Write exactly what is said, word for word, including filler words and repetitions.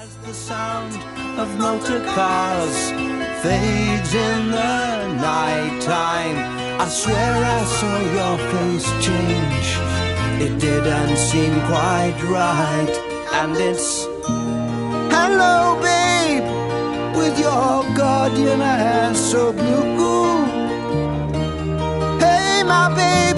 As the sound of motor cars fades in the night time, I swear I saw your face change. It didn't seem quite right. And it's hello babe, with your guardian hair so blue. Hey my babe,